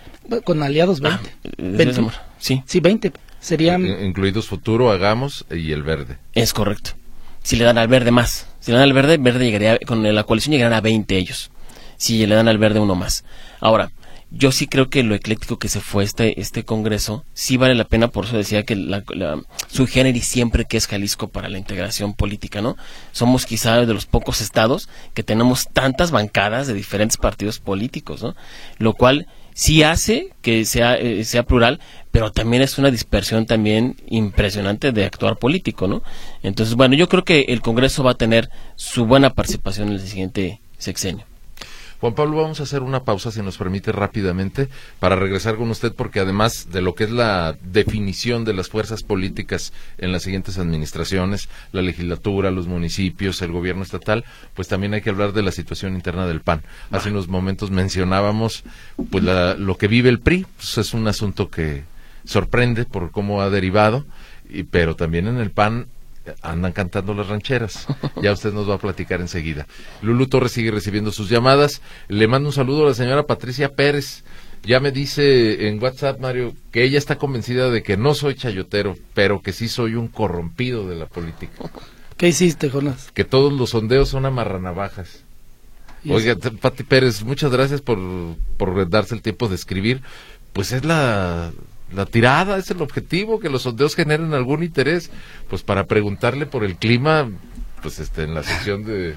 Con aliados, veinte. Ah, veinte. Sí. Sí, veinte. Serían... Incluidos Futuro, Hagamos y el Verde. Es correcto. Si le dan al Verde más. Si le dan al Verde, Verde llegaría, con la coalición llegarán a veinte ellos. Si le dan al Verde uno más. Ahora, yo sí creo que lo ecléctico que se fue este este Congreso sí vale la pena, por eso decía que la, la sui generis siempre que es Jalisco para la integración política, ¿no? Somos quizá de los pocos estados que tenemos tantas bancadas de diferentes partidos políticos, ¿no? Lo cual sí hace que sea eh, sea plural, pero también es una dispersión también impresionante de actuar político, ¿no? Entonces, bueno, yo creo que el Congreso va a tener su buena participación en el siguiente sexenio. Juan Pablo, vamos a hacer una pausa, si nos permite, rápidamente, para regresar con usted, porque además de lo que es la definición de las fuerzas políticas en las siguientes administraciones, la legislatura, los municipios, el gobierno estatal, pues también hay que hablar de la situación interna del P A N. Hace unos momentos mencionábamos pues la, lo que vive el P R I, pues es un asunto que sorprende por cómo ha derivado, y, pero también en el P A N andan cantando las rancheras. Ya usted nos va a platicar enseguida. Lulú Torres sigue recibiendo sus llamadas. Le mando un saludo a la señora Patricia Pérez. Ya me dice en WhatsApp, Mario, que ella está convencida de que no soy chayotero, pero que sí soy un corrompido de la política. ¿Qué hiciste, Jonás? Que todos los sondeos son amarranavajas. Oiga, Pati Pérez, muchas gracias por, por darse el tiempo de escribir. Pues es la... La tirada es el objetivo, que los sondeos generen algún interés, pues para preguntarle por el clima, pues este en la sección de,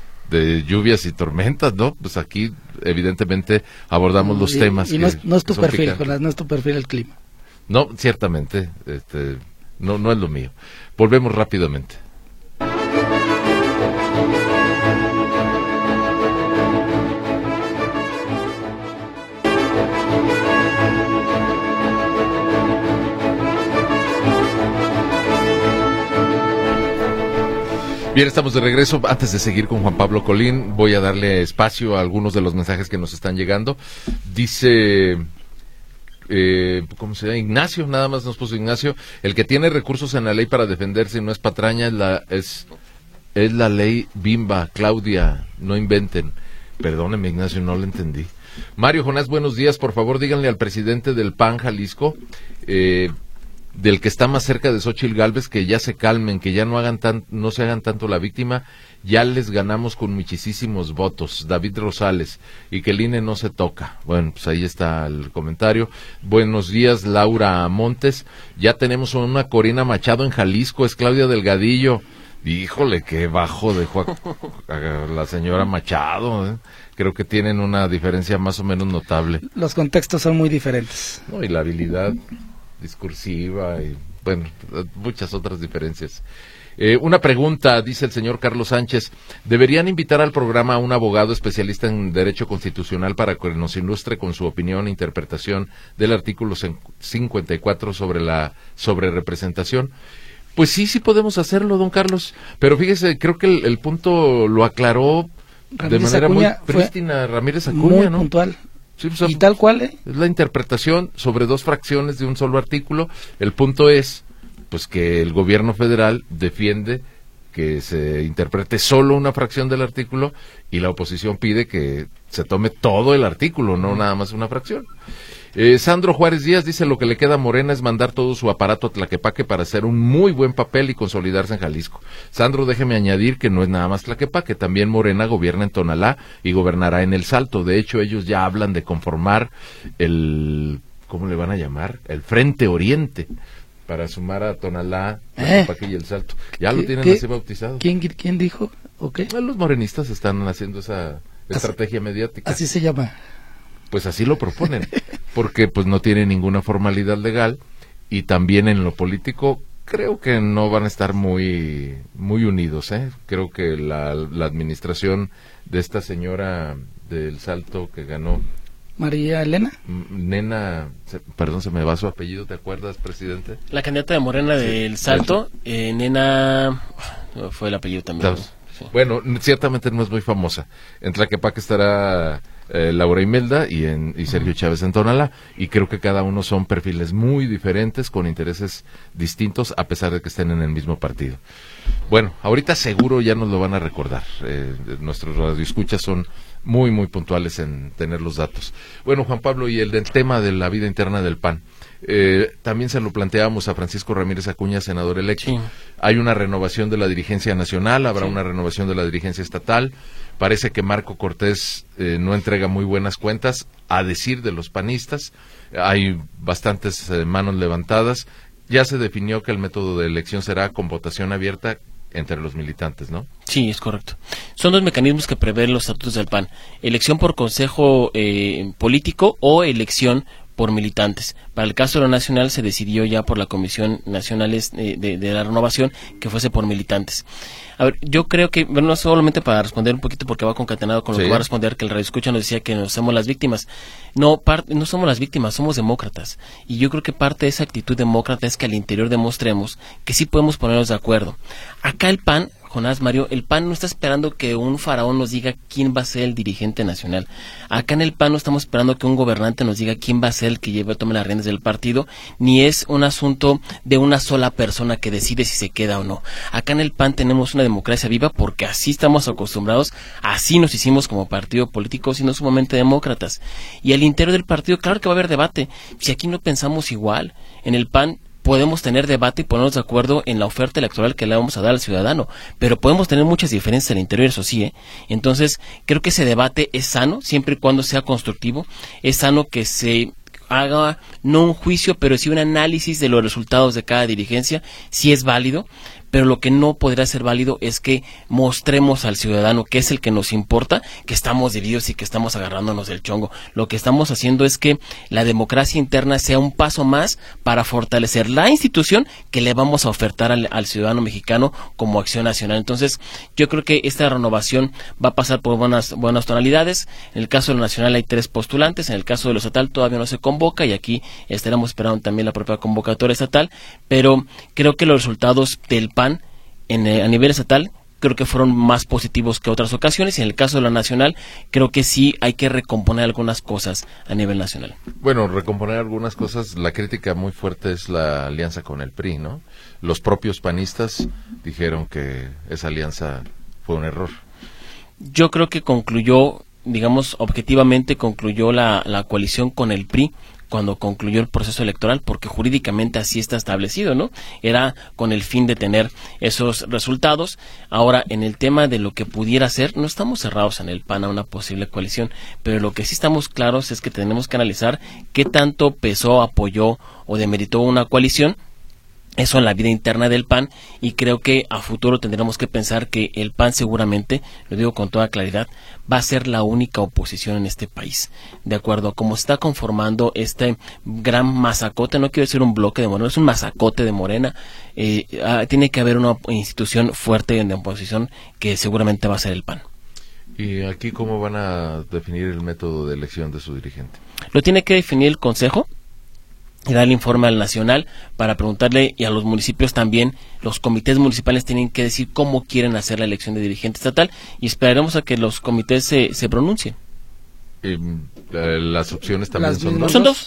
de lluvias y tormentas, ¿no? Pues aquí evidentemente abordamos los y, temas. Y que, no, es, no es tu perfil, picantes. Jonás, no es tu perfil el clima. No, ciertamente, este, no, no es lo mío. Volvemos rápidamente. Bien, estamos de regreso. Antes de seguir con Juan Pablo Colín, voy a darle espacio a algunos de los mensajes que nos están llegando. Dice, eh, ¿cómo se llama? Ignacio, nada más nos puso Ignacio. El que tiene recursos en la ley para defenderse y no es patraña es la, es, es la ley Bimba. Claudia, no inventen. Perdóneme, Ignacio, no lo entendí. Mario Jonás, buenos días. Por favor, díganle al presidente del P A N Jalisco, eh, del que está más cerca de Xóchitl Gálvez, que ya se calmen, que ya no hagan tan, no se hagan tanto la víctima. Ya les ganamos con muchísimos votos. David Rosales, y que el I N E no se toca. Bueno, pues ahí está el comentario. Buenos días, Laura Montes. Ya tenemos una Corina Machado en Jalisco, es Claudia Delgadillo. Híjole, qué bajo dejó a, a la señora Machado, ¿eh? Creo que tienen una diferencia más o menos notable. Los contextos son muy diferentes. No, y la habilidad discursiva y, bueno, muchas otras diferencias. Eh, una pregunta, dice el señor Carlos Sánchez, ¿deberían invitar al programa a un abogado especialista en Derecho Constitucional para que nos ilustre con su opinión e interpretación del artículo cincuenta y cuatro sobre la sobre representación? Pues sí, sí podemos hacerlo, don Carlos, pero fíjese, creo que el, el punto lo aclaró Ramírez de manera Acuña muy prístina Ramírez Acuña, muy ¿no? puntual. Sí, pues, y tal cual, ¿eh? Es la interpretación sobre dos fracciones de un solo artículo. El punto es, pues, que el gobierno federal defiende que se interprete solo una fracción del artículo y la oposición pide que se tome todo el artículo, no nada más una fracción. Eh, Sandro Juárez Díaz dice: lo que le queda a Morena es mandar todo su aparato a Tlaquepaque para hacer un muy buen papel y consolidarse en Jalisco. Sandro, déjeme añadir que no es nada más Tlaquepaque, también Morena gobierna en Tonalá y gobernará en El Salto. De hecho, ellos ya hablan de conformar el, ¿cómo le van a llamar? El Frente Oriente, para sumar a Tonalá, Tlaquepaque ¿Eh? y El Salto. Ya lo tienen ¿Qué? así bautizado. ¿Quién, quién dijo? ¿Okay? Los morenistas están haciendo esa estrategia así, mediática. Así se llama. Pues así lo proponen, porque pues no tiene ninguna formalidad legal y también en lo político creo que no van a estar muy muy unidos, ¿eh? Creo que la, la administración de esta señora del Salto que ganó, María Elena Nena, se, perdón, se me va su apellido, ¿te acuerdas, presidente? La candidata de Morena sí, del Salto, eh, Nena, fue el apellido también. Sí. Bueno, ciertamente no es muy famosa. En Tlaquepaque estará Eh, Laura Imelda y, en, y Sergio Chávez en Tonalá, y creo que cada uno son perfiles muy diferentes, con intereses distintos, a pesar de que estén en el mismo partido. Bueno, ahorita seguro ya nos lo van a recordar, eh, nuestros radioescuchas son muy muy puntuales en tener los datos. Bueno, Juan Pablo, y el del tema de la vida interna del P A N, eh, también se lo planteamos a Francisco Ramírez Acuña, senador electo. Sí. Hay una renovación de la dirigencia nacional, habrá sí. una renovación de la dirigencia estatal. Parece que Marco Cortés eh, no entrega muy buenas cuentas, a decir de los panistas. Hay bastantes eh, manos levantadas. Ya se definió que el método de elección será con votación abierta entre los militantes, ¿no? Sí, es correcto. Son dos mecanismos que prevén los estatutos del P A N. Elección por consejo eh, político o elección por militantes. Para el caso de lo nacional se decidió ya por la Comisión Nacional de, de, de la Renovación que fuese por militantes. A ver, yo creo que, bueno, no solamente para responder un poquito porque va concatenado con lo sí. que va a responder, que el radioescucha nos decía que no somos las víctimas. No, par, no somos las víctimas, somos demócratas. Y yo creo que parte de esa actitud demócrata es que al interior demostremos que sí podemos ponernos de acuerdo. Acá el P A N, Jonás, Mario, el P A N no está esperando que un faraón nos diga quién va a ser el dirigente nacional. Acá en el P A N no estamos esperando que un gobernante nos diga quién va a ser el que lleve, tome las riendas del partido, ni es un asunto de una sola persona que decide si se queda o no. Acá en el P A N tenemos una democracia viva porque así estamos acostumbrados, así nos hicimos como partido político, siendo sumamente demócratas. Y al interior del partido, claro que va a haber debate. Si aquí no pensamos igual, en el P A N podemos tener debate y ponernos de acuerdo en la oferta electoral que le vamos a dar al ciudadano, pero podemos tener muchas diferencias al interior, eso sí, ¿eh? Entonces, creo que ese debate es sano, siempre y cuando sea constructivo, es sano que se haga no un juicio, pero sí un análisis de los resultados de cada dirigencia, si es válido, pero lo que no podrá ser válido es que mostremos al ciudadano, que es el que nos importa, que estamos divididos y que estamos agarrándonos del chongo. Lo que estamos haciendo es que la democracia interna sea un paso más para fortalecer la institución que le vamos a ofertar al, al ciudadano mexicano como acción nacional. Entonces, yo creo que esta renovación va a pasar por buenas, buenas tonalidades. En el caso de lo nacional hay tres postulantes, en el caso de lo estatal todavía no se convoca y aquí estaremos esperando también la propia convocatoria estatal, pero creo que los resultados del P A N En, a nivel estatal creo que fueron más positivos que otras ocasiones, y en el caso de la nacional creo que sí hay que recomponer algunas cosas a nivel nacional. Bueno, recomponer algunas cosas, la crítica muy fuerte es la alianza con el P R I, ¿no? Los propios panistas dijeron que esa alianza fue un error. Yo creo que concluyó, digamos, objetivamente concluyó la, la coalición con el P R I cuando concluyó el proceso electoral, porque jurídicamente así está establecido, ¿no? Era con el fin de tener esos resultados. Ahora, en el tema de lo que pudiera ser, no estamos cerrados en el P A N a una posible coalición, pero lo que sí estamos claros es que tenemos que analizar qué tanto pesó, apoyó o demeritó una coalición, eso en la vida interna del P A N, y creo que a futuro tendremos que pensar que el P A N seguramente, lo digo con toda claridad, va a ser la única oposición en este país, de acuerdo a cómo está conformando este gran masacote. No quiero decir un bloque de Morena, es un masacote de Morena. eh, ah, tiene que haber una institución fuerte de oposición que seguramente va a ser el P A N. ¿Y aquí cómo van a definir el método de elección de su dirigente? Lo tiene que definir el Consejo y dar el informe al nacional para preguntarle, y a los municipios también. Los comités municipales tienen que decir cómo quieren hacer la elección de dirigente estatal, y esperaremos a que los comités se, se pronuncien. ¿Y, eh, las opciones también las son dos? Son dos.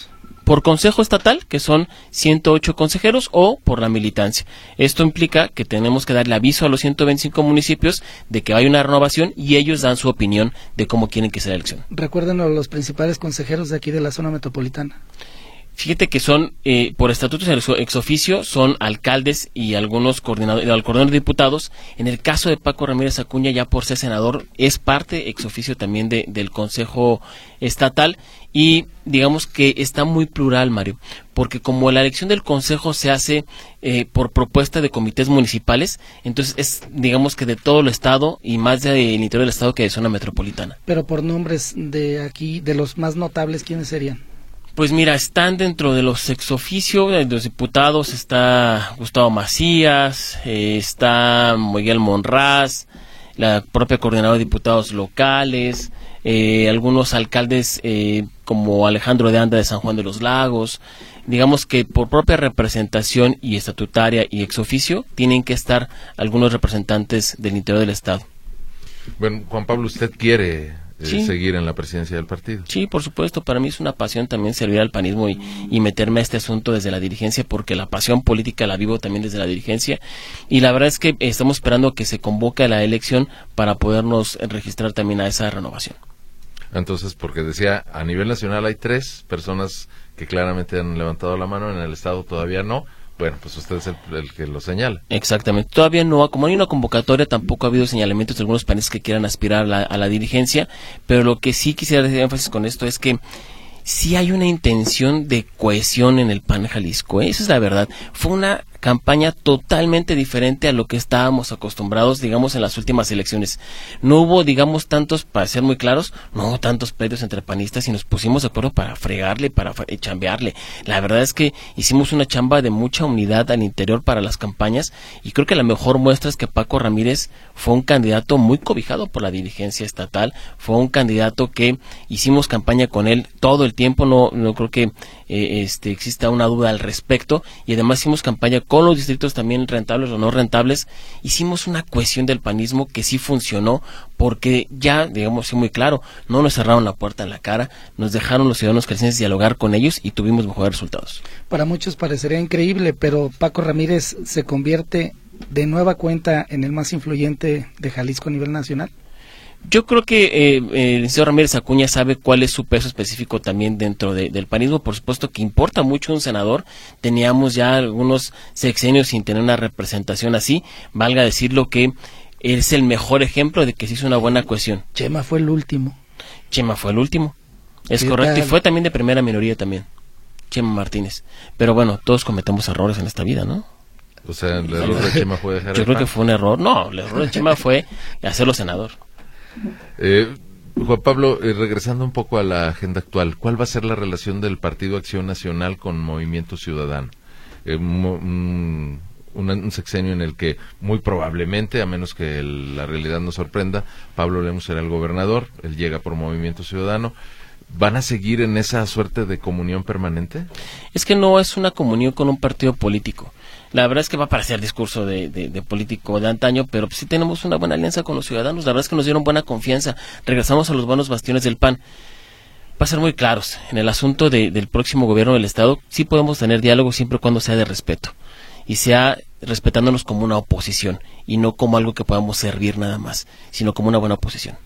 por consejo estatal, que son ciento ocho consejeros, o por la militancia. Esto implica que tenemos que darle aviso a los ciento veinticinco municipios de que hay una renovación y ellos dan su opinión de cómo quieren que sea la elección. Recuérdenos los principales consejeros de aquí de la zona metropolitana. Fíjate que son, eh, por estatutos ex oficio, son alcaldes y algunos coordinadores, al coordinador de diputados. En el caso de Paco Ramírez Acuña, ya por ser senador, es parte ex oficio también de, del Consejo Estatal, y digamos que está muy plural, Mario, porque como la elección del Consejo se hace eh, por propuesta de comités municipales, entonces es, digamos que de todo el Estado y más del interior del Estado que de zona metropolitana. Pero por nombres de aquí, de los más notables, ¿quiénes serían? Pues mira, están dentro de los ex oficio, de los diputados, está Gustavo Macías, eh, está Miguel Monraz, la propia coordinadora de diputados locales, eh, algunos alcaldes eh, como Alejandro de Anda de San Juan de los Lagos. Digamos que por propia representación y estatutaria y ex oficio tienen que estar algunos representantes del interior del Estado. Bueno, Juan Pablo, ¿usted quiere Eh, sí. seguir en la presidencia del partido? Sí, por supuesto, para mí es una pasión también servir al panismo y, y meterme a este asunto desde la dirigencia, porque la pasión política la vivo también desde la dirigencia, y la verdad es que estamos esperando que se convoque a la elección para podernos registrar también a esa renovación. Entonces, porque decía, a nivel nacional hay tres personas que claramente han levantado la mano, en el Estado todavía no. Bueno, pues usted es el, el que lo señala. Exactamente. Todavía no, como hay una convocatoria, tampoco ha habido señalamientos de algunos panistas que quieran aspirar a la, a la dirigencia, pero lo que sí quisiera hacer énfasis con esto es que sí hay una intención de cohesión en el P A N Jalisco, ¿eh? Esa es la verdad. Fue una campaña totalmente diferente a lo que estábamos acostumbrados, digamos, en las últimas elecciones. No hubo, digamos, tantos, para ser muy claros, no hubo tantos pleitos entre panistas y nos pusimos de acuerdo para fregarle, para chambearle. La verdad es que hicimos una chamba de mucha unidad al interior para las campañas, y creo que la mejor muestra es que Paco Ramírez fue un candidato muy cobijado por la dirigencia estatal, fue un candidato que hicimos campaña con él todo el tiempo, no, no creo que eh, este, exista una duda al respecto, y además hicimos campaña con con los distritos también rentables o no rentables. Hicimos una cohesión del panismo que sí funcionó, porque ya, digamos, sí muy claro, no nos cerraron la puerta en la cara, nos dejaron los ciudadanos crecientes dialogar con ellos y tuvimos mejores resultados. Para muchos parecería increíble, pero Paco Ramírez se convierte de nueva cuenta en el más influyente de Jalisco a nivel nacional. Yo creo que eh, eh, el señor Ramírez Acuña sabe cuál es su peso específico también dentro de, del panismo. Por supuesto que importa mucho un senador. Teníamos ya algunos sexenios sin tener una representación así. Valga decirlo que es el mejor ejemplo de que se hizo una buena cohesión. Chema fue el último. Chema fue el último. Es correcto. Y fue también de primera minoría también. Chema Martínez. Pero bueno, todos cometemos errores en esta vida, ¿no? O sea, el error de Chema fue dejar Yo creo que fue un error. No, el error de Chema fue hacerlo senador. Eh, Juan Pablo, eh, regresando un poco a la agenda actual, ¿cuál va a ser la relación del Partido Acción Nacional con Movimiento Ciudadano? Eh, un, un, un sexenio en el que muy probablemente, a menos que el, la realidad nos sorprenda, Pablo Lemus será el gobernador, él llega por Movimiento Ciudadano. ¿Van a seguir en esa suerte de comunión permanente? Es que no es una comunión con un partido político. La verdad es que va a parecer discurso de, de, de político de antaño, pero sí tenemos una buena alianza con los ciudadanos. La verdad es que nos dieron buena confianza. Regresamos a los buenos bastiones del P A N. Para ser muy claros, en el asunto de, del próximo gobierno del Estado, sí podemos tener diálogo siempre y cuando sea de respeto. Y sea respetándonos como una oposición, y no como algo que podamos servir nada más, sino como una buena oposición.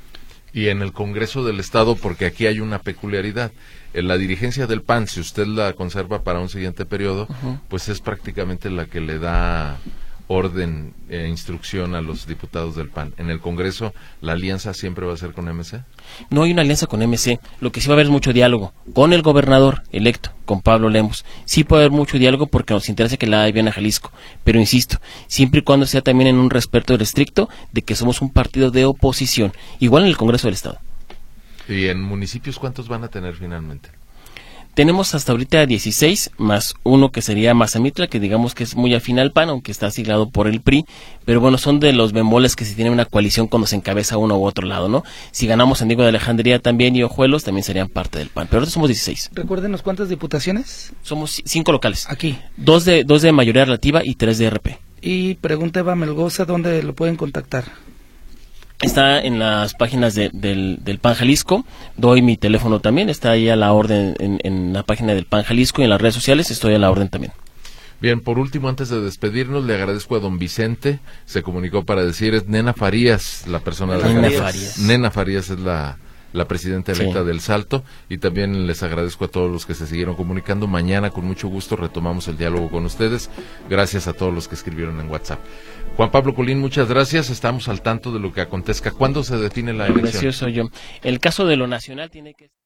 Y en el Congreso del Estado, porque aquí hay una peculiaridad, en la dirigencia del P A N, si usted la conserva para un siguiente periodo, uh-huh. pues es prácticamente la que le da orden e instrucción a los diputados del P A N. En el Congreso, ¿la alianza siempre va a ser con M C? No hay una alianza con M C, lo que sí va a haber es mucho diálogo con el gobernador electo, con Pablo Lemus. Sí puede haber mucho diálogo porque nos interesa que le vaya bien a Jalisco, pero insisto, siempre y cuando sea también en un respeto estricto de que somos un partido de oposición, igual en el Congreso del Estado. ¿Y en municipios cuántos van a tener finalmente? Tenemos hasta ahorita dieciséis, más uno que sería Mazamitla, que digamos que es muy afín al P A N, aunque está siglado por el P R I, pero bueno, son de los bemoles que si tiene una coalición cuando se encabeza uno u otro lado, ¿no? Si ganamos San Diego de Alejandría también y Ojuelos, también serían parte del P A N, pero ahora somos dieciséis. Recuérdenos cuántas diputaciones. Somos cinco locales. Aquí. Dos de, dos de mayoría relativa y tres de R P. Y pregunta Eva Melgoza, ¿dónde lo pueden contactar? Está en las páginas de, del, del P A N Jalisco, doy mi teléfono también, está ahí a la orden en, en la página del P A N Jalisco y en las redes sociales estoy a la orden también. Bien, por último, antes de despedirnos, le agradezco a don Vicente, se comunicó para decir, es Nena Farías, la persona de Nena la Farías. Nena Farías es la, la presidenta electa Sí. del Salto, y también les agradezco a todos los que se siguieron comunicando. Mañana, con mucho gusto, retomamos el diálogo con ustedes. Gracias a todos los que escribieron en WhatsApp. Juan Pablo Colín, muchas gracias. Estamos al tanto de lo que acontezca. ¿Cuándo se define la elección? Precioso yo. El caso de lo nacional tiene que